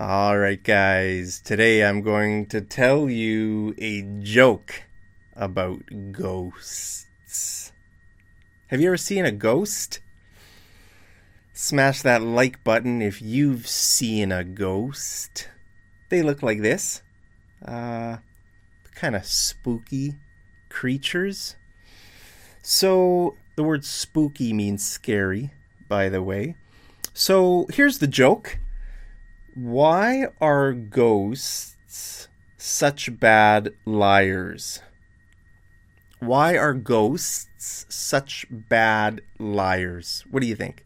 All right, guys. Today I'm going to tell you a joke about ghosts. Have you ever seen a ghost? Smash that like button if you've seen a ghost. They look like this. Kind of spooky creatures. So, the word spooky means scary, by the way. So, here's the joke. Why are ghosts such bad liars? Why are ghosts such bad liars? What do you think?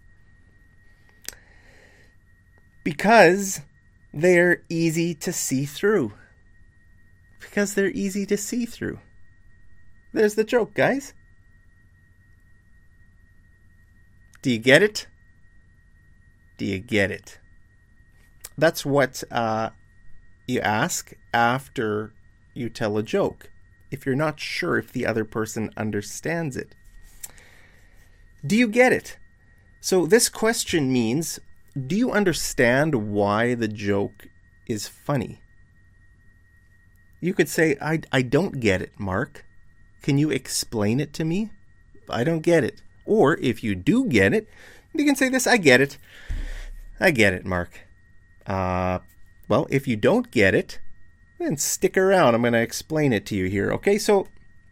Because they're easy to see through. Because they're easy to see through. There's the joke, guys. Do you get it? Do you get it? That's what you ask after you tell a joke, if you're not sure if the other person understands it. Do you get it? So this question means, do you understand why the joke is funny? You could say, I don't get it, Mark. Can you explain it to me? I don't get it. Or if you do get it, you can say this, I get it. I get it, Mark. Well, if you don't get it, then stick around. I'm going to explain it to you here. Okay, so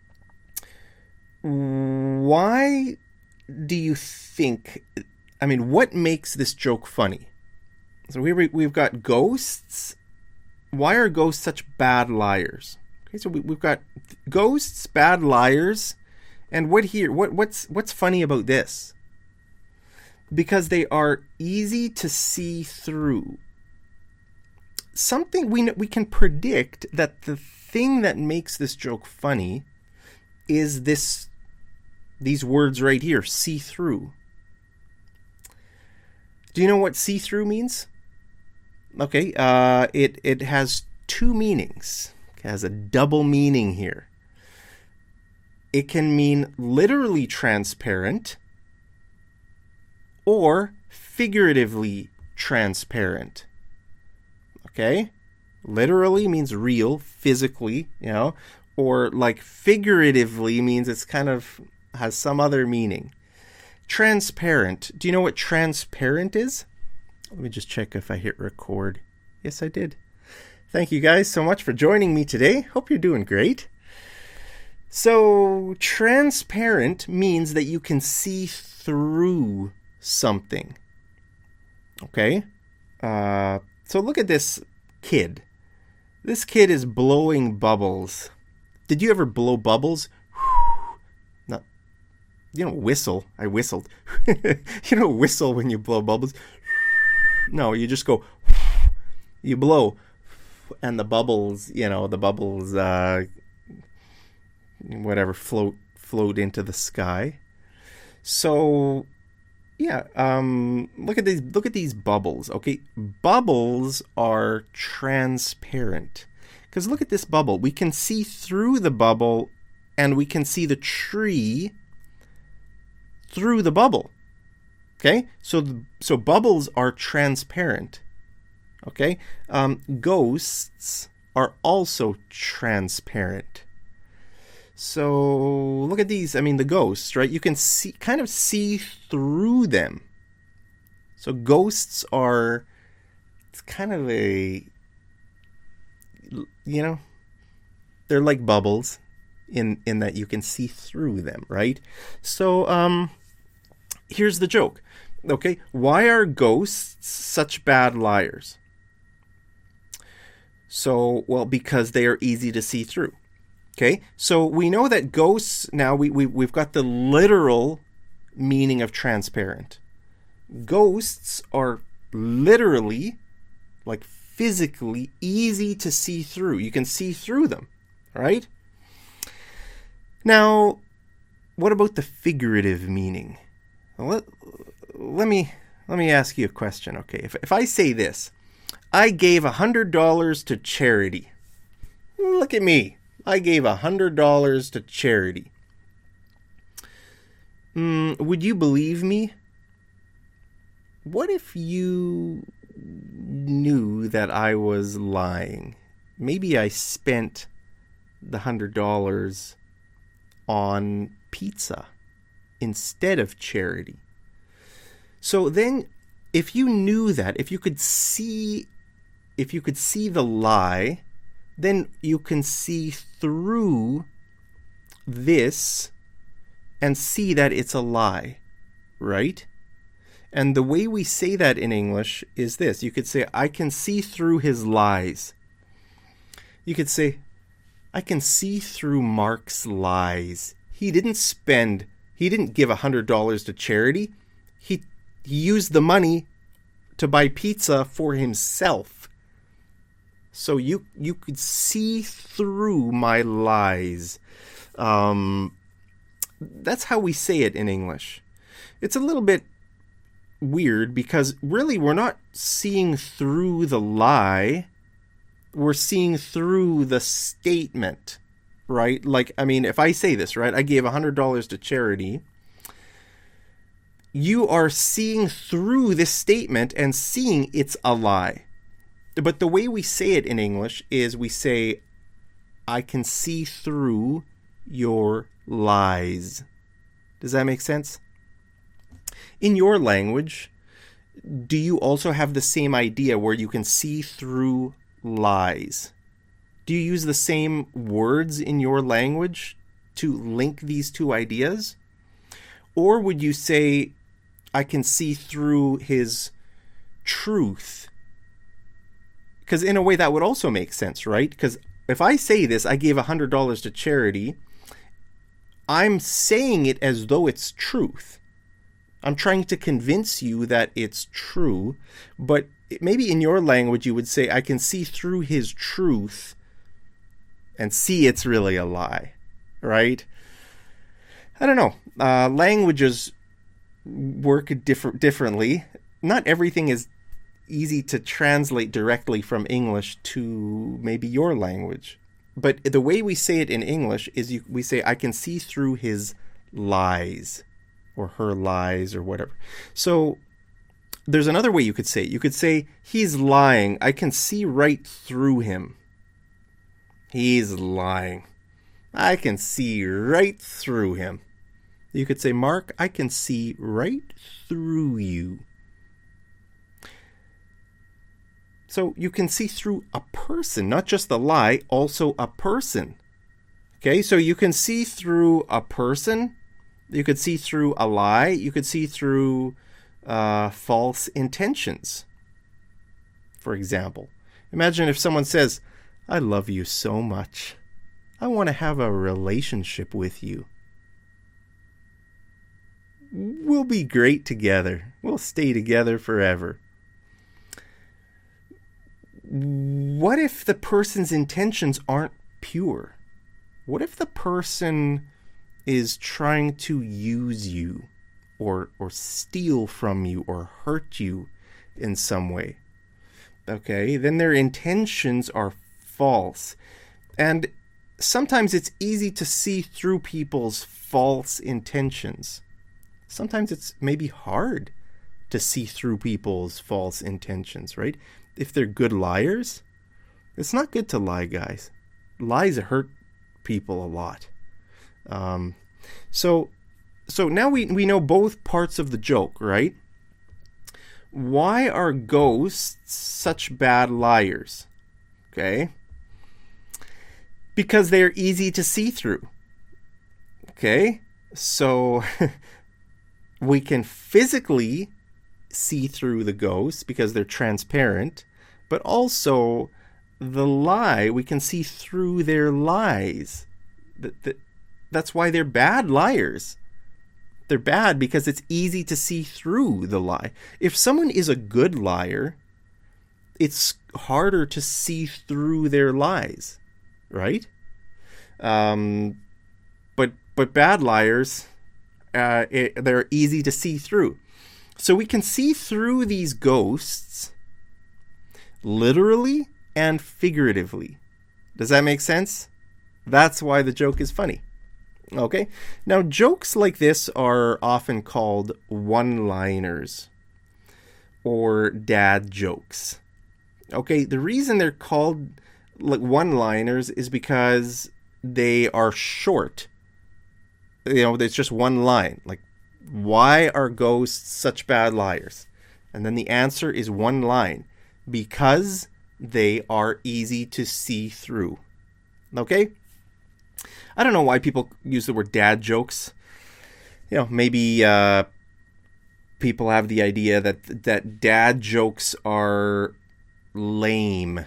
why do you think, what makes this joke funny? So we've got ghosts. Why are ghosts such bad liars? Okay, so we've got ghosts, bad liars, and what's funny about this? Because they are easy to see through. Something we can predict that the thing that makes this joke funny is these words right here, see through. Do you know what see through means? Okay, it has two meanings. It has a double meaning here. It can mean literally transparent or figuratively transparent. Okay? Literally means real, physically, or like figuratively means it's kind of has some other meaning. Transparent. Do you know what transparent is? Let me just check if I hit record. Yes, I did. Thank you guys so much for joining me today. Hope you're doing great. So, transparent means that you can see through something. Okay? So look at this kid. This kid is blowing bubbles. Did you ever blow bubbles? No. You don't whistle. I whistled. You don't whistle when you blow bubbles. No, you just go. You blow. And the bubbles, float into the sky. So yeah, look at these bubbles. Okay, bubbles are transparent. Because look at this bubble. We can see through the bubble, and we can see the tree through the bubble. Okay, so bubbles are transparent. Okay, ghosts are also transparent. So look at these. The ghosts, right? You can kind of see through them. So ghosts are, it's kind of they're like bubbles in that you can see through them, right? So here's the joke. Okay, why are ghosts such bad liars? So, well, because they are easy to see through. Okay, so we know that ghosts, now we've got the literal meaning of transparent. Ghosts are literally, like physically, easy to see through. You can see through them, right? Now, what about the figurative meaning? Let me ask you a question, okay? If I say this, I gave $100 to charity. Look at me. I gave $100 to charity. Would you believe me? What if you knew that I was lying. Maybe I spent the $100 on pizza instead of charity. So then, if you knew that, if you could see the lie, then you can see through this and see that it's a lie, right? And the way we say that in English is this. You could say, I can see through his lies. You could say, I can see through Mark's lies. He didn't give $100 to charity. He used the money to buy pizza for himself. So you could see through my lies. That's how we say it in English. It's a little bit weird because really we're not seeing through the lie. We're seeing through the statement, right? Like, I mean, if I say this, right, I gave $100 to charity, you are seeing through this statement and seeing it's a lie. But the way we say it in English is we say, I can see through your lies. Does that make sense? In your language, do you also have the same idea where you can see through lies? Do you use the same words in your language to link these two ideas? Or would you say, I can see through his truth? Because in a way that would also make sense, right? Because if I say this, I gave $100 to charity, I'm saying it as though it's truth. I'm trying to convince you that it's true, but maybe in your language you would say, I can see through his truth and see it's really a lie, right? I don't know. Languages work differently. Not everything is easy to translate directly from English to maybe your language. But the way we say it in English is we say, I can see through his lies or her lies or whatever. So there's another way you could say it. You could say, he's lying. I can see right through him. He's lying. I can see right through him. You could say, Mark, I can see right through you. So you can see through a person, not just the lie, also a person. Okay, so you can see through a person. You could see through a lie. You could see through false intentions. For example, imagine if someone says, I love you so much. I want to have a relationship with you. We'll be great together. We'll stay together forever. What if the person's intentions aren't pure? What if the person is trying to use you or steal from you or hurt you in some way? Okay, then their intentions are false. And sometimes it's easy to see through people's false intentions. Sometimes it's maybe hard to see through people's false intentions, right? If they're good liars, it's not good to lie, guys. Lies hurt people a lot. So now we know both parts of the joke, right? Why are ghosts such bad liars? Okay. Because they're easy to see through. Okay. So we can physically see through the ghosts because they're transparent, but also the lie, we can see through their lies. That's why they're bad liars. They're bad because it's easy to see through the lie. If someone is a good liar, it's harder to see through their lies, right? But bad liars, they're easy to see through. So we can see through these ghosts literally and figuratively. Does that make sense? That's why the joke is funny. Okay? Now, jokes like this are often called one-liners. or dad jokes. Okay, the reason they're called like one-liners is because they are short. It's just one line. Like, why are ghosts such bad liars? And then the answer is one line. Because they are easy to see through. Okay? I don't know why people use the word dad jokes. Maybe people have the idea that dad jokes are lame.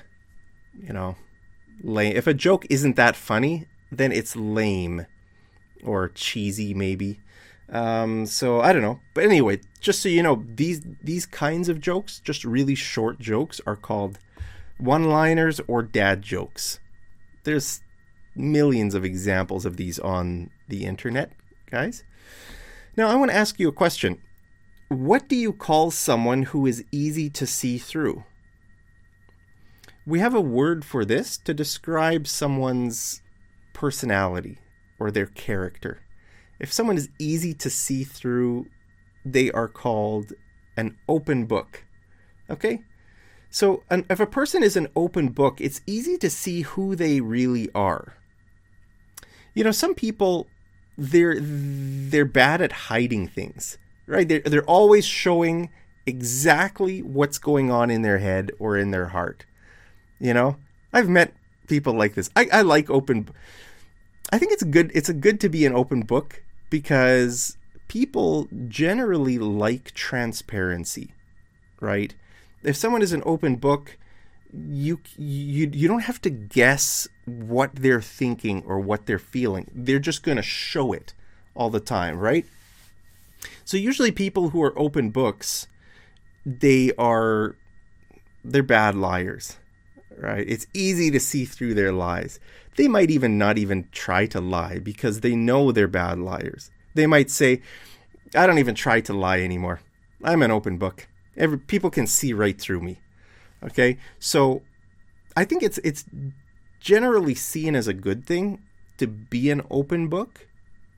Lame. If a joke isn't that funny, then it's lame or cheesy, maybe. So I don't know. But anyway, just so you know, these kinds of jokes, just really short jokes, are called one-liners or dad jokes. There's millions of examples of these on the internet, guys. Now, I want to ask you a question. What do you call someone who is easy to see through? We have a word for this to describe someone's personality or their character. If someone is easy to see through, they are called an open book. Okay? So if a person is an open book, it's easy to see who they really are. Some people, they're bad at hiding things, right? They're always showing exactly what's going on in their head or in their heart. I've met people like this. I like open. I think it's good. It's good to be an open book because people generally like transparency, right? If someone is an open book, you don't have to guess what they're thinking or what they're feeling. They're just going to show it all the time, right? So usually people who are open books, they're bad liars, right? It's easy to see through their lies. They might even not even try to lie because they know they're bad liars. They might say, I don't even try to lie anymore. I'm an open book. People can see right through me. Okay? So I think it's generally seen as a good thing to be an open book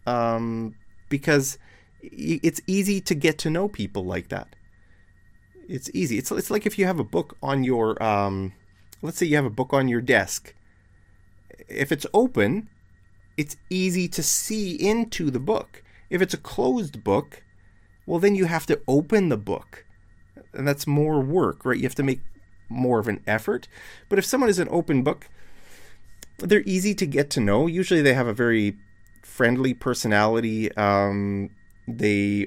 because it's easy to get to know people like that. It's easy. It's like if you have a book on your, let's say you have a book on your desk. If it's open, it's easy to see into the book. If it's a closed book, well, then you have to open the book. And that's more work, right? You have to make more of an effort. But if someone is an open book, they're easy to get to know. Usually they have a very friendly personality. They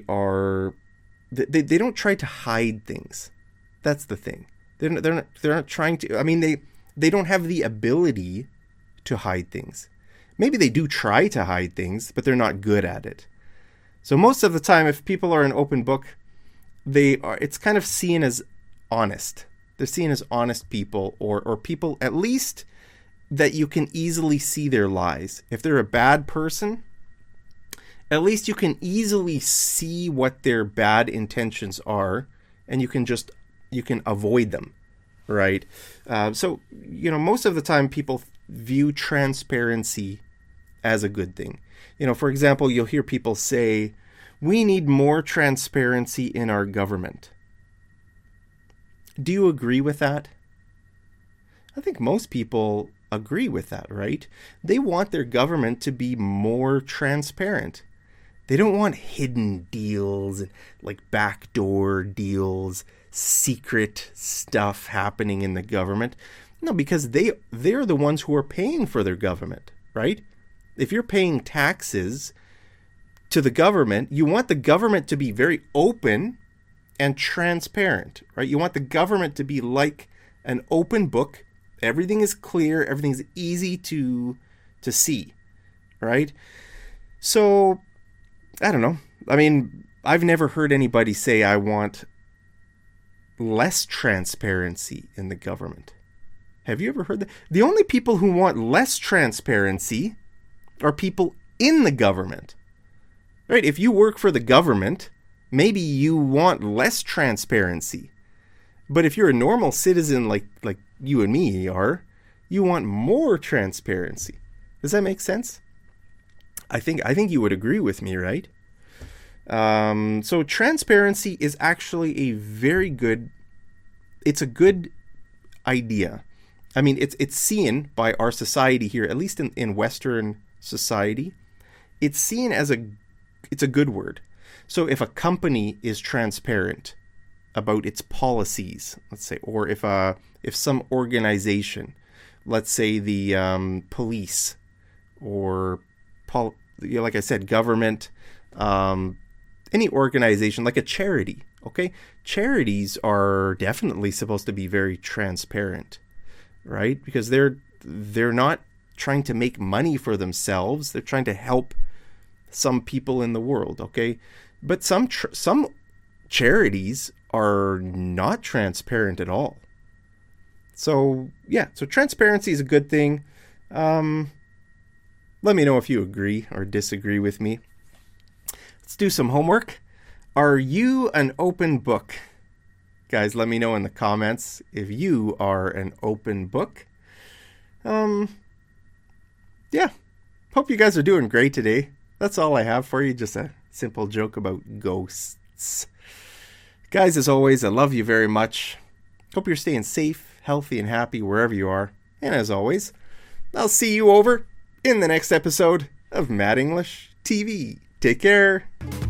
don't try to hide things. That's the thing. They're not trying to. I mean, they don't have the ability to hide things. Maybe they do try to hide things, but they're not good at it. So most of the time, if people are an open book, it's kind of seen as honest. They're seen as honest people or people at least that you can easily see their lies. If they're a bad person, at least you can easily see what their bad intentions are and you can avoid them, right? So most of the time people view transparency as a good thing. For example, you'll hear people say, we need more transparency in our government. Do you agree with that? I think most people agree with that, right? They want their government to be more transparent. They don't want hidden deals, like backdoor deals, secret stuff happening in the government. No, because they're the ones who are paying for their government, right? If you're paying taxes to the government, you want the government to be very open and transparent, right? You want the government to be like an open book. Everything is clear. Everything's easy to see, right? So, I don't know. I mean, I've never heard anybody say I want less transparency in the government. Have you ever heard that? The only people who want less transparency are people in the government. Right? If you work for the government, maybe you want less transparency. But if you're a normal citizen like you and me are, you want more transparency. Does that make sense? I think you would agree with me, right? So transparency is actually it's a good idea. I mean, it's seen by our society here, at least in Western society, it's seen as it's a good word. So if a company is transparent about its policies, let's say, or if some organization, let's say the police, or like I said, government, any organization, like a charity, okay? Charities are definitely supposed to be very transparent, right? Because they're not trying to make money for themselves. They're trying to help some people in the world, okay? But some charities are not transparent at all. So, yeah, so transparency is a good thing. Let me know if you agree or disagree with me. Let's do some homework. Are you an open book? Guys, let me know in the comments if you are an open book. Yeah. Hope you guys are doing great today. That's all I have for you. Just a simple joke about ghosts. Guys, as always, I love you very much. Hope you're staying safe, healthy, and happy wherever you are. And as always, I'll see you over in the next episode of Mad English TV. Take care.